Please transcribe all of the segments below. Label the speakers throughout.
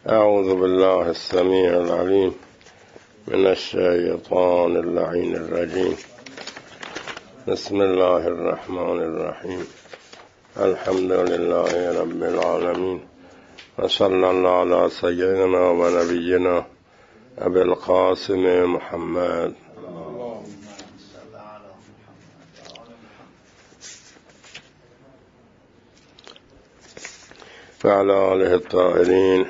Speaker 1: أعوذ بالله السميع العليم من الشيطان اللعين الرجيم. بسم الله الرحمن الرحيم. الحمد لله رب العالمين، وصلى الله على سيدنا ونبينا أبي القاسم محمد وعلى آله الطاهرين،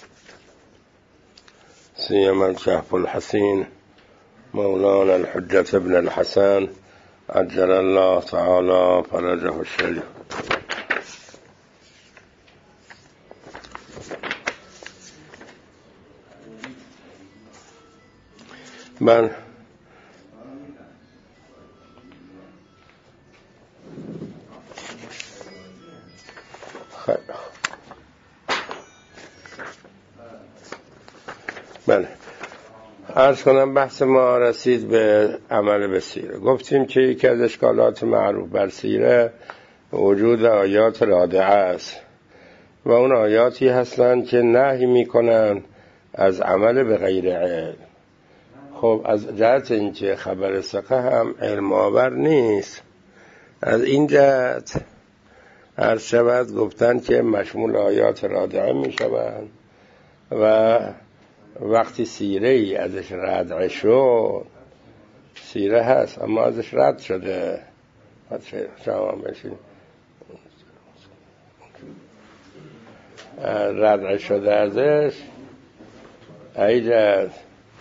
Speaker 1: سيما الكهف الحسين مولانا الحجة ابن الحسن عجل الله تعالى فرجه الشريف. بله، بله، عرض کنم بحث ما رسید به عمل به سیره. گفتیم که یکی از اشکالات معروف بر سیره وجود آیات رادعه است و اون آیاتی هستند که نهی میکنن از عمل به غیر علم. خب از جهت اینکه خبر ثقه هم علم آور نیست، از این جهت عرض شود گفتن که مشمول آیات رادعه میشوند و وقتی سیره ای ازش رد شد، سیره هست اما ازش رد شده، رد شده ازش ایجاد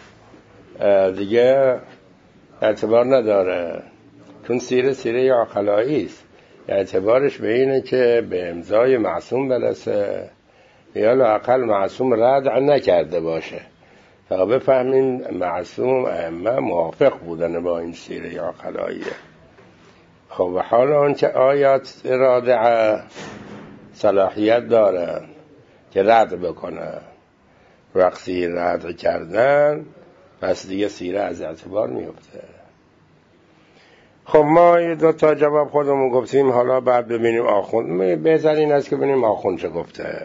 Speaker 1: دیگه اعتبار نداره، چون سیره یا خلایی است. اعتبارش به اینه که به امضای معصوم برسه یا لااقل معصوم ردع نکرده باشه تا بفهمین معصوم ائمه موافق بودن با این سیره یا خلاییه. خب حالا اون که آیات رادعه صلاحیت داره که رد بکنه، وقتی رد کردن پس دیگه سیره از اعتبار میفته. خب ما دو تا جواب خودمون گفتیم، حالا بعد ببینیم آخوند. بهتر این است که ببینیم آخوند چه گفته.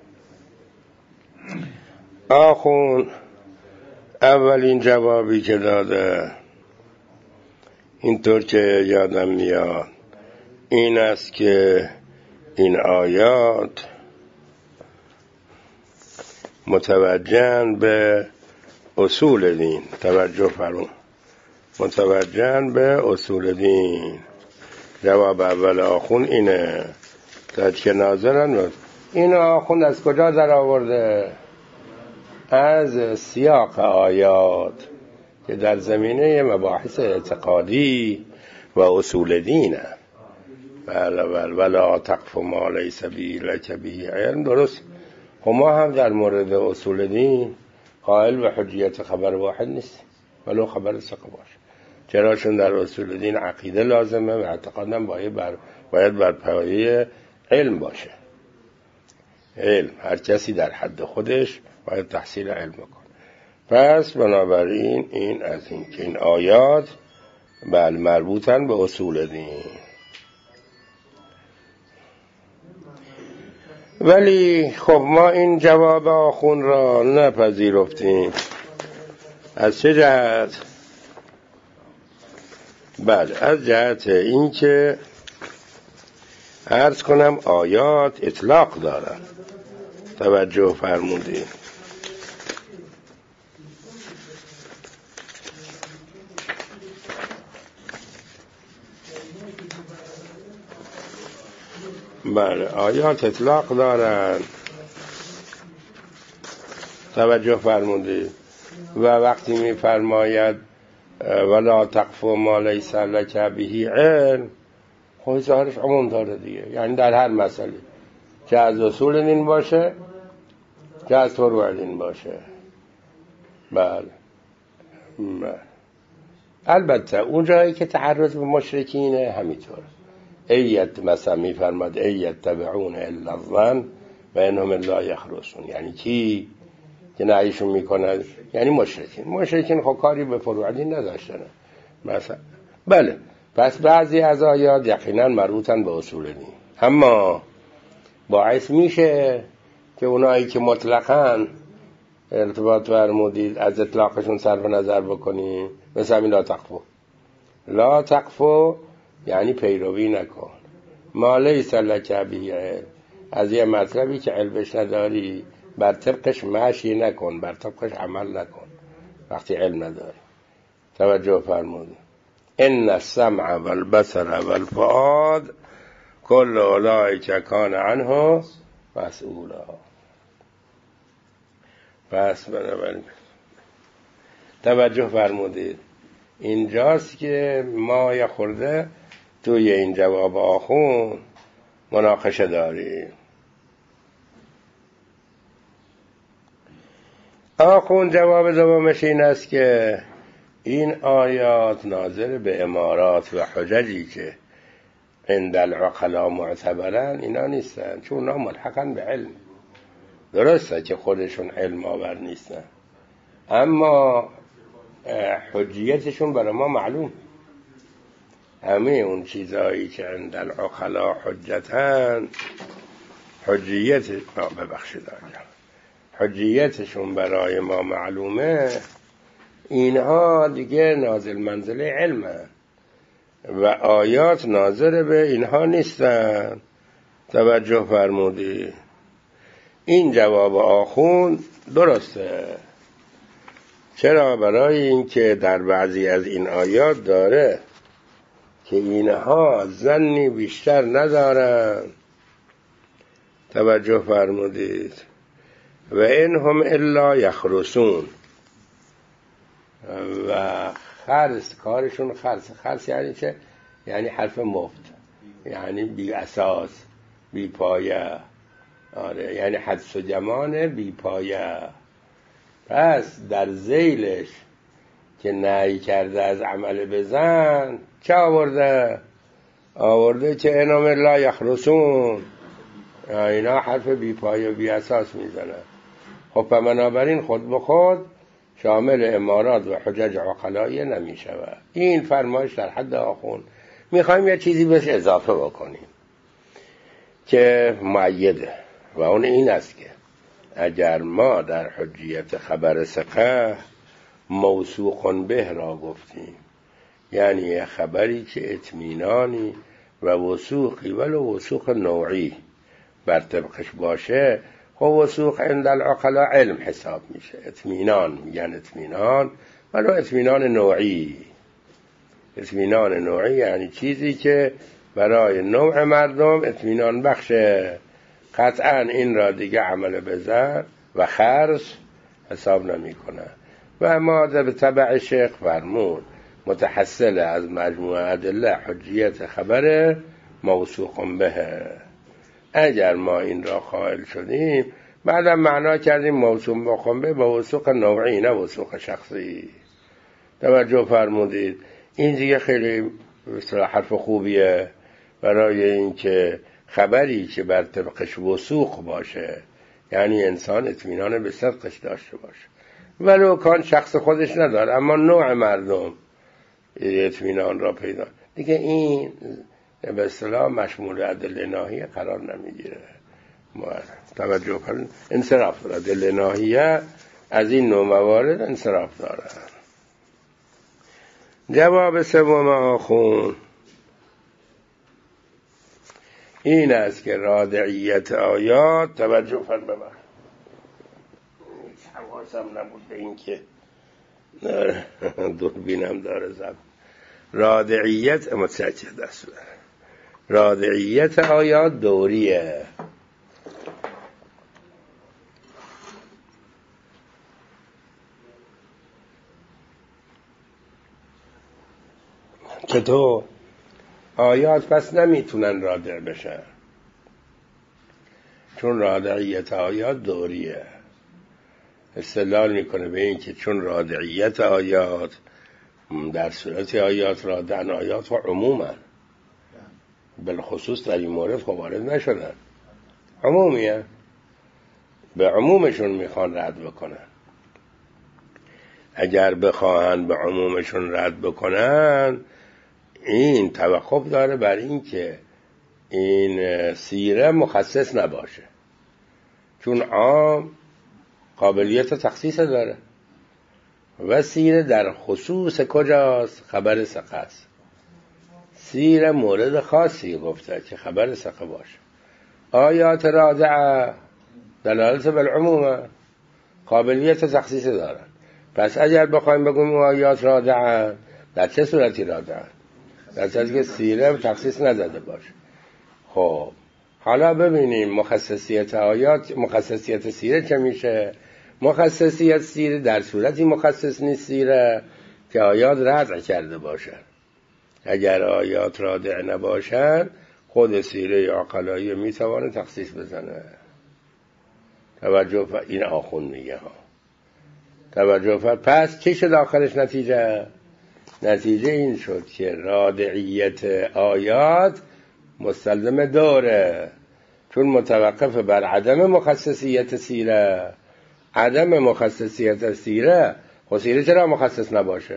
Speaker 1: آخوند اولین جوابی که داده اینطور که یادم میاد این است که این آیات متوجهن به اصول دین. توجه فرمون، متوجهن به اصول دین. جواب اول آخوند اینه که ناظرن. این آخوند از کجا در آورده؟ از سیاق آیات که در زمینه مباحث اعتقادی و اصول دینه. ولا تقف ما لیس لک به علم. درست. خب ما هم در مورد اصول دین قائل به حجیت خبر واحد نیست، ولو خبر ثقه باشه. چراشون در اصول دین عقیده لازمه و اعتقادم باید بر پایه علم باشه. علم، هر کسی در حد خودش باید تحصیل علم بکنه. پس بنابراین این از این که این آیات مربوطن به اصول دین. ولی خب ما این جواب آخوند را نپذیرفتیم. از چه جهت؟ بله، از جهت این که عرض کنم آیات اطلاق دارن. توجه فرمودید. بله، آیات اطلاق دارن. توجه فرمودید. و وقتی می فرماید ولا تقف ما لیس لک به علم، خب ظاهرش عموم داره دیگه، یعنی در هر مسئله، که از اصول دین باشه که از فروع دین باشه. بله. البته اون جایی که تعرض به مشرکینه همینطور. مثلا میفرماد یتبعون الا الظن و انهم لا یخرصون. یعنی کی که نهیشون میکنه؟ یعنی مشرکین خب کاری به فروع دین نداشتن مثلا. بله، پس بعضی از آیات یقینا مربوطن به اصول دین، اما باعث میشه که اونایی که مطلقاً ارتباط فرمودید از اطلاقشون صرف نظر بکنی، مثل همین لا تقفو یعنی پیروی نکن، ما لیس لک به علم، از یه مطلبی که علمش نداری بر طبقش مشی نکن، بر طبقش عمل نکن وقتی علم نداری. توجه فرمودید. ان السمع والبصر والفؤاد کل اولئک کان عنه مسئولا. پس بنابراین توجه فرمودید، اینجاست که ما یه خورده توی این جواب آخون مناقشه داریم. آخون جواب دومش این است که این آیات ناظر به امارات و حججی که عند العقلاء معتبرن اینا نیستن، چون اونا ملحقاً به علم. درسته که خودشون علم آور نیستن، اما حجیتشون برای ما معلوم. همه اون چیزهایی که عند العقلاء حجتن، حجیتشون برای ما معلومه. اینها دیگه نازل منزله علمن و آیات ناظر به اینها نیستن. توجه فرمودی. این جواب آخون درسته. چرا؟ برای این که در بعضی از این آیات داره که اینها ظنی بیشتر ندارن. توجه فرمودید. و انهم الا یخرسون، و خرس کارشون خرس یعنی چه؟ یعنی حرف مفت، یعنی بی اساس، بی پایه. آره، یعنی حدس و گمان بی پایه. پس در ذیلش که نهی کرده از عمل بزن چه آورده که انهم الا یخرسون، اینا حرف بی پایه و بی اساس میزنن. خب بنابراین خود به خود شامل امارات و حجج عقلایی نمی شود. این فرمایش در حد آخون. میخوایم یه چیزی بهش اضافه بکنیم که مؤیده، و اون این است که اگر ما در حجیت خبر ثقه موثوق به را گفتیم، یعنی خبری که اطمینانی و وثوقی ولو وثوق نوعی بر طبقش باشه، خب وثوق عند العقلاء علم حساب میشه. اطمینان میگن اطمینان ولو اطمینان نوعی. اطمینان نوعی یعنی چیزی که برای نوع مردم اطمینان بخشه، قطعا این را دیگه عمل بزن و خرس حساب نمی کنه. و ما به تبع شیخ فرمود متحصل از مجموعه ادله حجیت خبر موثوق به. اگر ما این را قائل شدیم، بعدم معنا کردیم موثوق به با وثوق نوعی نه وثوق شخصی. توجه فرمودید. این دیگه خیلی حرف خوبیه برای اینکه خبری که بر طبقش وثوق باشه، یعنی انسان اطمینان به صدقش داشته باشه، ولو کان شخص خودش نداره اما نوع مردم اطمینان را پیدا، دیگه این به اصطلاح مشمول ادله ناهیه قرار نمیگیره. توجه کنید. انصراف داره. ادله ناهیه از این نوع موارد انصراف داره. جواب سوم آخون این است که رادعیت آیات، توجه فرمایید، حواسم نبود به این که دوربینم داره زب. رادعیت متسجد است. رادعیت آیات دوریه. چطور؟ آیات پس نمیتونن رادع بشن، چون رادعیت آیات دوریه. استدلال میکنه به این که چون رادعیت آیات در صورت آیات رادعن آیات و عموما بالخصوص در این مورد خب وارد نشدن، عمومیه، به عمومشون میخوان رد بکنن. اگر بخواهن به عمومشون رد بکنن، این توقف داره بر این که این سیره مخصص نباشه، چون عام قابلیت تخصیص داره و سیره در خصوص کجاست؟ خبر ثقه است. سیره مورد خاصی گفته که خبر ثقه باشه. آیات رادعه دلالت بالعمومه، قابلیت تخصیص دارن. پس اگر بخوایم بگویم آیات رادعه، در چه صورتی رادعه؟ در صورتی که سیره تخصیص نداده باشه. خب حالا ببینیم مخصصیت آیات، مخصصیت سیره چه میشه؟ مخصصیت سیره در صورتی مخصص نیست سیره که آیات رادع کرده باشه. اگر آیات رادع نباشن خود سیره عقلایی میتوانه تخصیص بزنه. توجه این آخوند میگه ها. توجه پس چی شد آخرش نتیجه؟ نتیجه این شد که رادعیت آیات مستلزم دوره، چون متوقف بر عدم مخصصیت سیره. عدم مخصصیت سیره، خب سیره چرا مخصص نباشه؟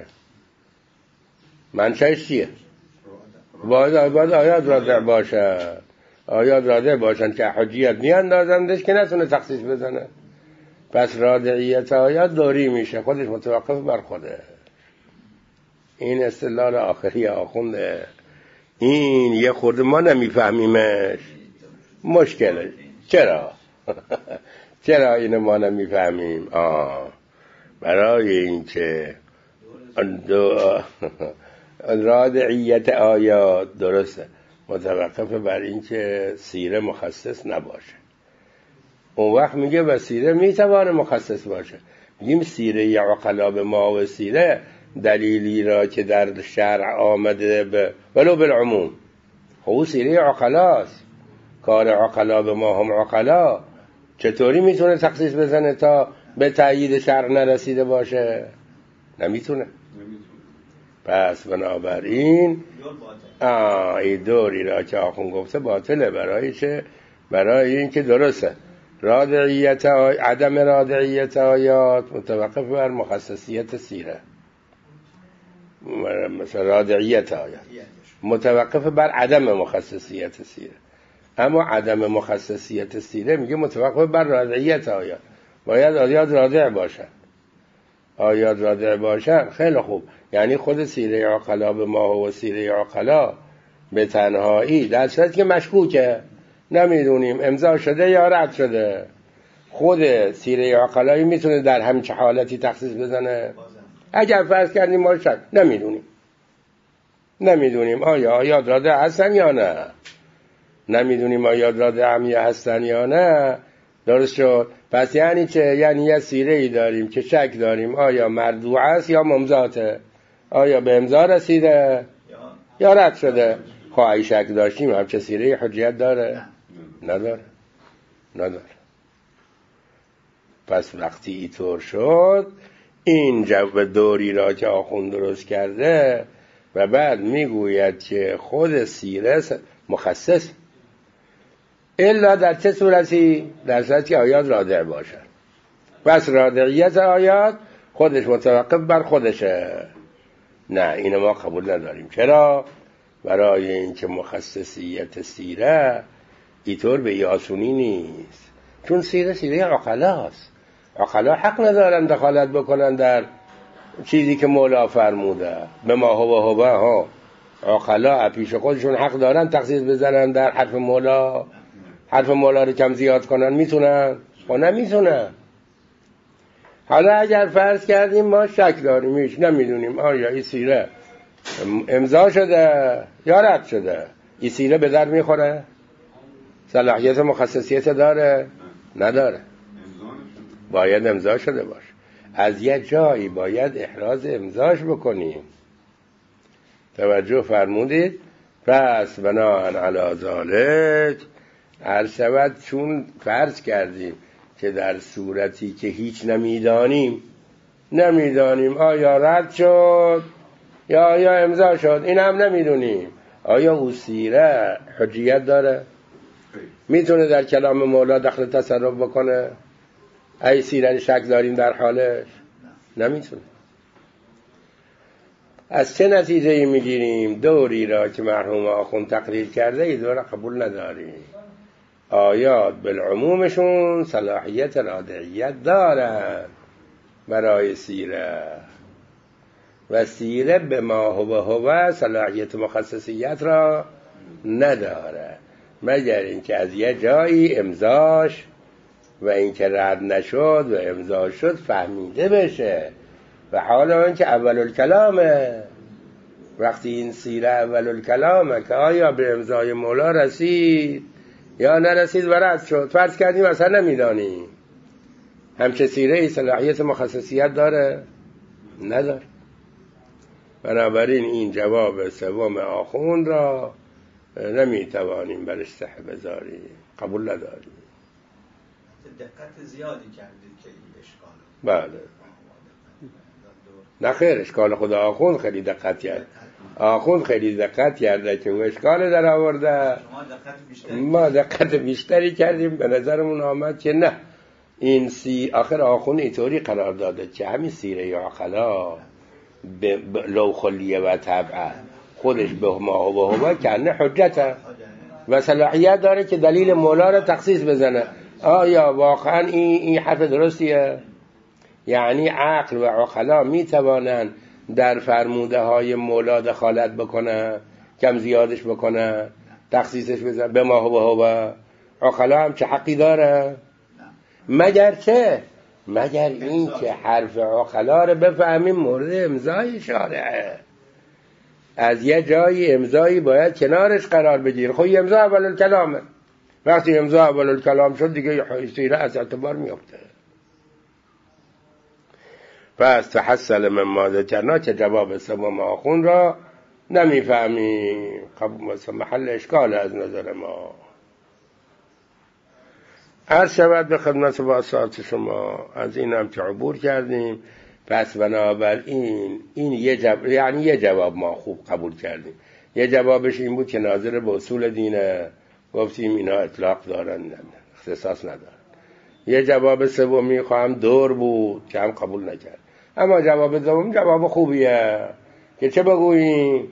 Speaker 1: منشأش چیه؟ باید آیات رادع باشه. آیات رادع باشن که حجیت میاندازندش که نتونه تخصیص بزنه. پس رادعیت آیات دوری میشه، خودش متوقف بر خوده. این استدلال آخری آخونده. این یه خورده ما نمیفهمیمش، مشکله. چرا؟ چرا اینو ما نمیفهمیم؟ برای اینکه رادعیت آیات درسته متوقف بر اینکه سیره مخصص نباشه. اون وقت میگه و سیره میتوانه مخصص باشه. میگیم سیره عقلا به ما و سیره دلیلی را که در شرع آمده به ولو بالعموم. خب سیره عقلاست، کار عقلا به ما هم عقلا، چطوری میتونه تخصیص بزنه تا به تأیید شرع نرسیده باشه؟ نمیتونه. پس بنابراین این دوری را که آخون گفته باطله. برای چه؟ برای این که درسته رادعیت عدم رادعیت آیات متوقف بر مخصصیت سیره. مثلا رادعیت آیات متوقف بر عدم مخصصیت سیره، اما عدم مخصصیت سیره میگه متوقف بر رادعیت آیات. باید آیات رادع باشن. آیات رادع باشن خیلی خوب، یعنی خود سیره عقلا به ما و سیره عقلا به تنهایی در صورتی که مشکوکه، نمیدونیم امضا شده یا رد شده، خود سیره عقلایی میتونه در همچه حالتی تخصیص بزنه؟ اگر فرض کردیم ما شک نمیدونیم آیا آیات رادع هستن یا نه، نمیدونیم آیات رادع هم هستن یا نه. درست شد. پس یعنی چه؟ یعنی یه سیره ای داریم که شک داریم آیا مردوع است یا ممضاته، آیا به امضا رسیده یا رد شده. خواهی شک داشتیم همچه سیره حجیت داره؟ نداره. پس وقتی اینطور شد این جو دوری را که آخوند درست کرده و بعد میگوید که خود سیره مخصص الا در چه صورتی؟ در صورتی که آیات رادع باشن. پس رادعیت آیات خودش متوقف بر خودشه. نه اینو ما قبول نداریم. چرا؟ برای اینکه مخصصیت سیره اینطور به یاسونی نیست، چون سیره عقلاست. عقلا حق ندارن دخالت بکنن در چیزی که مولا فرموده. به ما ها عقلا پیش خودشون حق دارن تخصیص بزنن در حرف مولا. حرف مولا رو کم زیاد کنن میتونن؟ خب نمیتونن. حالا اگر فرض کردیم ما شک داریمش، نمیدونیم آیا این سیره امضا شده یا رد شده، این سیره به در میخوره؟ صلاحیت مخصصیت داره؟ نداره. باید امضا شده باشه. از یه جایی باید احراز امضاش بکنیم. توجه فرمودید؟ پس بناهن علی ذالک عرض شود چون فرض کردیم که در صورتی که هیچ نمیدانیم آیا رد شد یا آیا امضا شد، این هم نمیدونیم، آیا او سیره حجیت داره؟ میتونه در کلام مولا دخل تصرف بکنه؟ ای سیره شک داریم در حالش؟ نمیتونه. از چه نتیجه‌ای میگیریم؟ دوری را که مرحوم آخوند تقریر کرده ای دور قبول نداریم. آیات بالعمومشون صلاحیت رادعیت دارن برای سیره، و سیره به ما هو صلاحیت مخصصیت را نداره، مگر اینکه از یه جایی امضاش و اینکه رد نشد و امضا شد فهمیده بشه. و حالا اینکه اول الکلامه، وقتی این سیره اول الکلامه که آیا به امضای مولا رسید یا نرسید و رد شد، فرض کردیم اصلا نمیدانی، همچه سیره ای صلاحیت مخصصیت داره؟ نداره. بنابراین این جواب سوم آخوند را نمیتوانیم برش صحه بذاریم، قبول نداریم.
Speaker 2: دقت زیادی کردید که این اشکال.
Speaker 1: بله. نه خیر، اشکال خدا آخوند خیلی دقت کرد. آخوند خیلی دقت کرده که اون اشکال در آورده، ما دقت بیشتری کردیم. به نظرمون آمد که نه، این آخر آخوند اینطوری قرار داده که همین سیره عقلا به لو خلیه و طبعه خودش به ما و هوا کنه حجته و صلاحیت داره که دلیل مولا را تخصیص بزنه. آیا واقعا این حرف درستیه؟ یعنی عقل و عقلا می توانند در فرموده های مولا دخالت بکنن، کم زیادش بکنن، تخصیصش بزنن به ما و هوا؟ عقلا هم چه حقی داره؟ مگر چه؟ مگر این که حرف عقلا رو بفهمیم مورد امضای شارعه، از یه جایی امضایی باید کنارش قرار بگیر. خب امضا اول الکلامه، وقتی امضا اول الکلام شد دیگه سیره از اعتبار میفته. پس تحصل من ما ذکرنا که جواب سوم آخوند را نمیفهمیم، محل اشکال از نظر ما. عرض شود به خدمت واسطات شما، از این هم که عبور کردیم. پس بنابراین این یه جواب ما خوب قبول کردیم. یه جوابش این بود که ناظر به اصول دینه، گفتیم اینا اطلاق دارن، اختصاص ندارن. یه جواب سومی خواهم دور بود که هم قبول نکرد. اما جواب دوم جواب خوبیه که چه بگوییم؟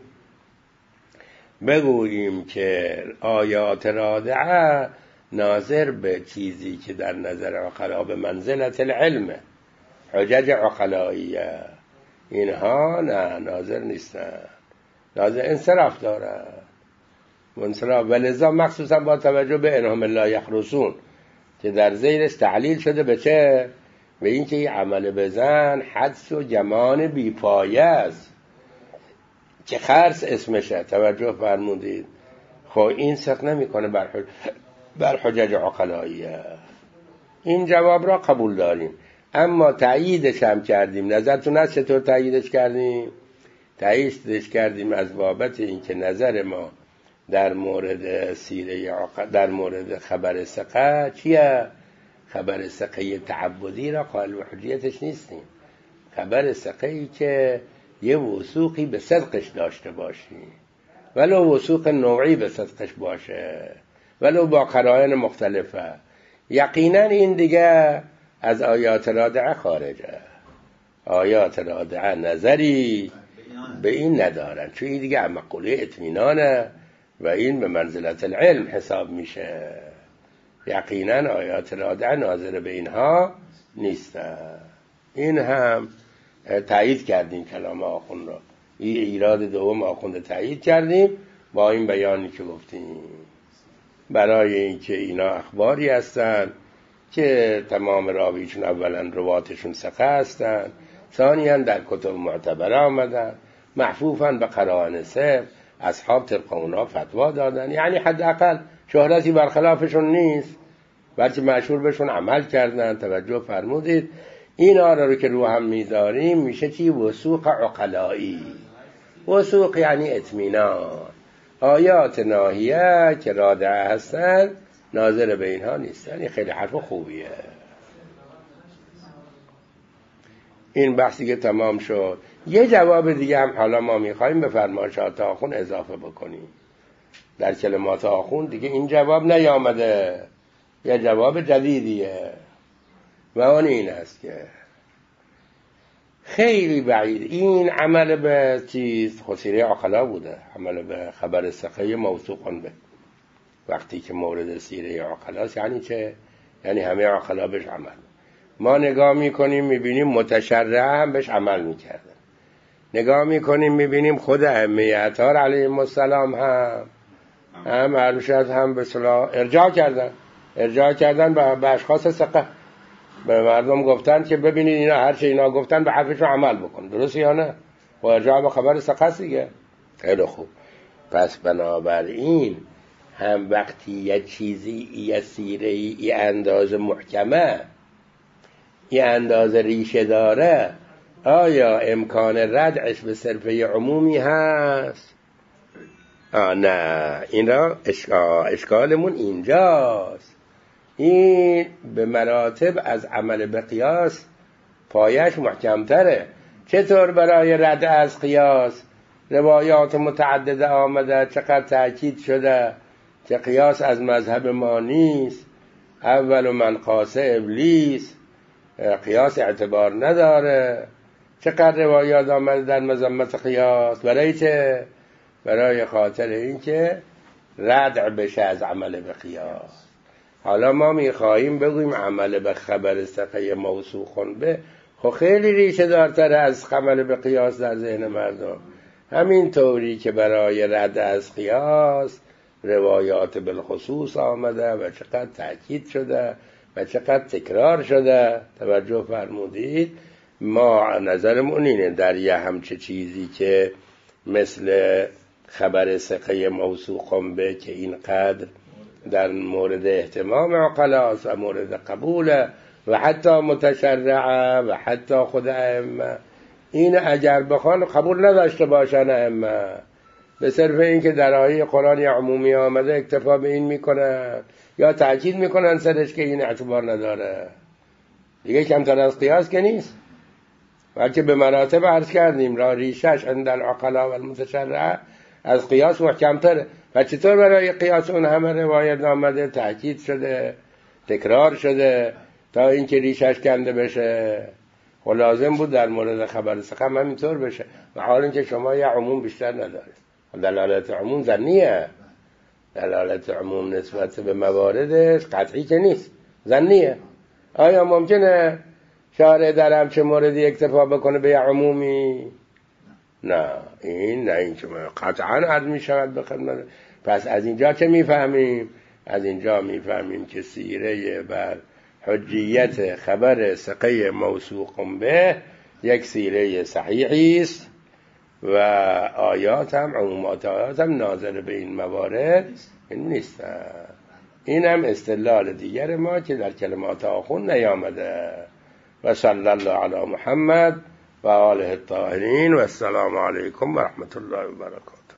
Speaker 1: بگوییم که آیات رادعه ناظر به چیزی که در نظر عقلا به منزلت العلم، حجج عقلاییه، اینها نه ناظر نیستن، ناظر انصراف داره، منصراف. ولذا مخصوصا با توجه به انهم لا یخرسون که در زیرش تعلیل شده به چه؟ به این که این عمل بزن حدس و گمان بیپایه است که خرس اسمشه. توجه فرمودید؟ خب این صدق نمی کنه بر حجج عقلاییه. این جواب را قبول داریم، اما تأییدش هم کردیم. نظرتون هست چطور تأییدش کردیم؟ تأییدش کردیم از بابت این که نظر ما در مورد سیره در مورد خبر ثقه چیه؟ خبر ثقه تعبدی را قائل به حجیتش نیستیم. خبر ثقه‌ای که یه وثوقی به صدقش داشته باشیم، ولو وثوق نوعی به صدقش باشه، ولو با قرائن مختلفه، یقینا این دیگه از آیات رادعه خارجه. آیات رادعه نظری به این ندارن، چون این دیگه مقوله اطمینانه و این به منزلت العلم حساب میشه. یقینا آیات رادعه ناظر به اینها نیستن. این هم تایید کردیم کلام آخوند را. این ایراد دوم آخوند تایید کردیم با این بیانی که گفتیم، برای اینکه اینا اخباری هستن که تمام راویشون اولا رواتشون ثقه هستن، ثانیاً در کتب معتبره آمدن، محفوفاً به قرائن صحیح، اصحاب طبق اونا فتوا دادن، یعنی حداقل شهرتی برخلافشون نیست، بلکه مشهور بهشون عمل کردن. توجه فرمودید؟ این آره رو که رو هم میذاریم میشه چی؟ وثوق عقلایی. وثوق یعنی اطمینان. آیات ناهیه که رادعه هستن ناظر به اینها نیستن. این خیلی حرف خوبیه. این بحثی که تمام شد، یه جواب دیگه هم حالا ما میخواییم به فرمایشات آخوند اضافه بکنیم. در کلمات آخوند دیگه این جواب نیامده، یه جواب جدیدیه و اون این است که خیلی بعید این عمل به چیز خسیره عقلا بوده، عمل به خبر ثقه موثوقان به وقتی که مورد سیره عقلاست یعنی چه؟ یعنی همه عقلا بهش عمل. ما نگاه میکنیم میبینیم متشرع هم بهش عمل میکردن، نگاه میکنیم میبینیم خود ائمه اطهار علیهم السلام هم ارشد هم به اصطلاح ارجاع کردن به اشخاص ثقه. به مردم گفتن که ببینید اینا هر چه اینا گفتن به حرفشون عمل بکن، درست یا نه؟ و ارجاع به خبر ثقه دیگه. خیلی خوب. پس بنابراین هم وقتی یه چیزی یه سیره یه اندازه محکمه، یه اندازه ریشه داره، آیا امکان ردعش به صرفه عمومی هست؟ نه، این را اشکالمون اینجاست. این به مراتب از عمل به قیاس پایش محکمتره. چطور برای رد از قیاس روایات متعدده آمده، چقدر تأکید شده که قیاس از مذهب ما نیست، اول من قاس ابلیس، قیاس اعتبار نداره. چقدر روایات آمده در مذمت قیاس. برای چه؟ برای خاطر این که ردع بشه از عمل به قیاس. حالا ما میخواهیم بگویم عمل به خبر ثقه موثوق به، خب خیلی ریشه دارتر از عمل به قیاس در ذهن مردم. همین طوری که برای رد از قیاس روایات بالخصوص آمده و چقدر تأکید شده و چقدر تکرار شده، توجه فرمودید. ما نظرمون اینه در یه همچه چیزی که مثل خبر ثقه موثوق به که اینقدر در مورد اهتمام عقلاست و مورد قبوله و حتی متشرعه و حتی خود ائمه، این اگر بخوان قبول نداشته باشن ائمه، به صرف این که در آیه قرآن عمومی آمده اکتفا به این میکنن یا تأکید میکنن سرش که این اعتبار نداره، دیگه کمتر از قیاس که نیست. بلکه به مراتب عرض کردیم را ریشش عند العقلا و المتشرع از قیاس محکمتره. و چطور برای قیاس اون همه روایت آمده، تأکید شده، تکرار شده تا اینکه ریشش کنده بشه. و لازم بود در مورد خبر ثقه همینطور بشه. و حال اینکه شما یه عموم بیشتر ندارید. دلالت عموم ظنیه، دلالت عموم نسبت به مواردش قطعی که نیست، ظنیه. آیا ممکنه شارع در همچه موردی اکتفا بکنه به یه عمومی؟ نه، این که قطعا عرض می شود به خدمت. پس از اینجا چه میفهمیم؟ از اینجا میفهمیم که سیره بر حجیت خبر ثقه موثوق به یک سیره صحیحی است و آیات هم عمومات آیات هم ناظر به این موارد نیستن. این هم استدلال دیگر ما که در کلمات آخون نیامده. و صلی الله علی محمد و آله الطاهرین و السلام علیکم و رحمت الله و برکاته.